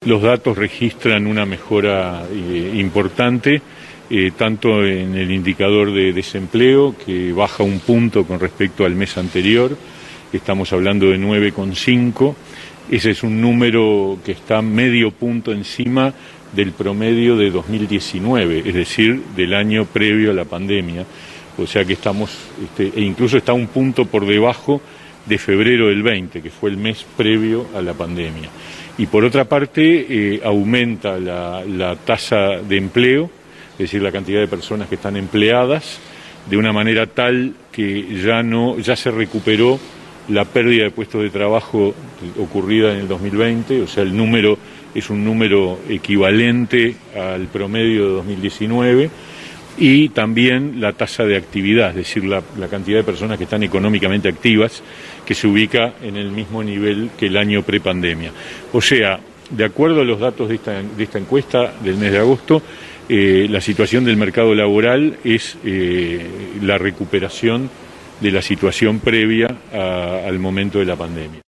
Los datos registran una mejora importante, tanto en el indicador de desempleo, que baja 1 punto con respecto al mes anterior, estamos hablando de 9,5, ese es un número que está medio punto encima del promedio de 2019, es decir, del año previo a la pandemia, o sea que estamos, e incluso está 1 punto por debajo de febrero del 20, que fue el mes previo a la pandemia. Y por otra parte, aumenta la tasa de empleo, es decir, la cantidad de personas que están empleadas, de una manera tal que ya se recuperó la pérdida de puestos de trabajo ocurrida en el 2020, o sea, el número es un número equivalente al promedio de 2019, y también la tasa de actividad, es decir, la cantidad de personas que están económicamente activas, que se ubica en el mismo nivel que el año prepandemia. O sea, de acuerdo a los datos de esta encuesta del mes de agosto, la situación del mercado laboral es la recuperación de la situación previa al momento de la pandemia.